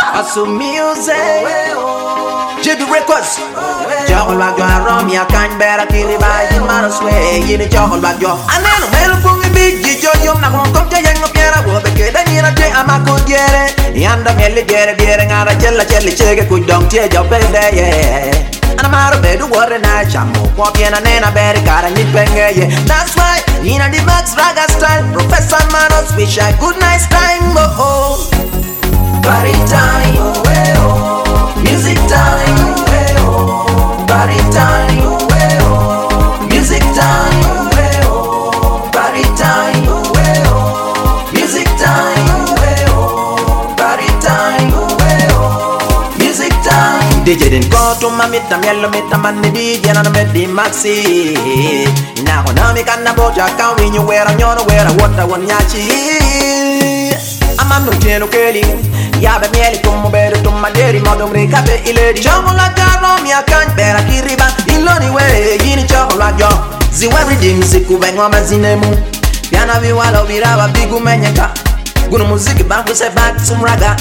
Hustle music. JB Records. Joggle like you are wrong, you can't bear a killie by in Marasway. You need joggle like you. And then well, from the big Jojo, I'm not going to young of Piera, the kid, and you're a day, I'm a good get it. Yanda Melly get it, and I tell a jelly check, could don't tear your bed, yeah. And I'm out of bed, what a night, I'm walking and then I bet it got a nip, yeah. That's why, in a Max Raga style, Professor Manos, wish I good nice time, oh. Party time, music time, party time, music time, party time, music time, party time, music time. DJ didn't go to my meet, I'm yellow meet, I'm on the DJ and I'm at the maxi. Now, I'm a boja, can't win you where I'm your where I want, I want yachi. I'm a no piano kelly. Yabe mieli tumo bere tumma deri modo mrikabe iledi chocolate garo mi akan bera kiriba iloni we yini chocolate jo ziwari dimsiku bengo mazinemu piano viwalo viraba bigu menyeka gunu muziki bangu se back sumraga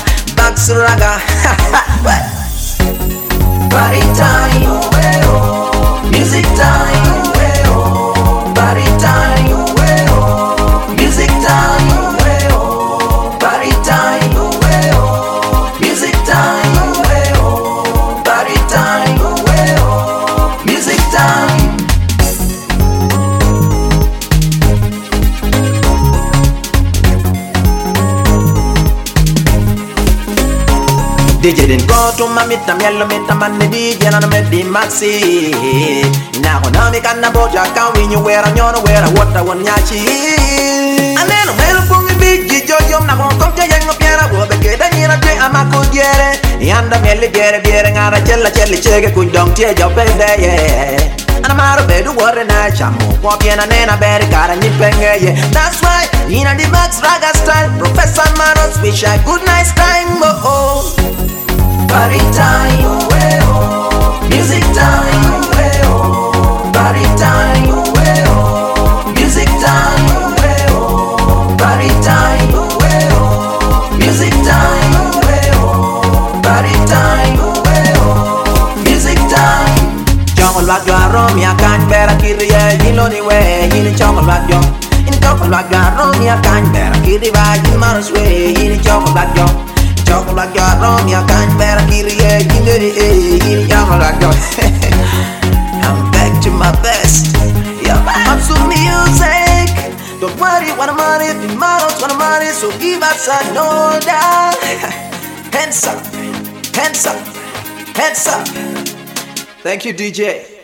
party time music time party time music time party time music time, party time, music time. DJ didn't go to my meet, I'm yellow meet, I'm on the DJ and I'm at the maxi. Now I'm a can boja, can't win you where I'm your where I want, I want yachi. And then I'm well from the big Jojo, I'm not going to come to young Piera, the kid, and you're a day, I'm a good get it. Yanda Melly get it, and I tell a jelly check, could don't tear your bed, yeah. And I'm out of bed, what a night, I'm walking and then I bet it got a nip, yeah. That's why, in a Max Raga style, Professor Manos, wish I good nice time, oh. Party time, music time, party time, music time, party time, music time, party time, music time. Chocolate you are wrong, you can't bear a kid, yeah, you know the way, you need chocolate you. In chocolate you are wrong, you can't bear a kid, in Mars way, you need chocolate you. Chocolate you are wrong, you can't bear a kid, yeah, you know the way, you need chocolate you. I'm back to my best, yeah, hustle music. Don't worry what I'm on it, the models what I'm on it, so give us an order. Hands up, hands up, hands up. Thank you, DJ.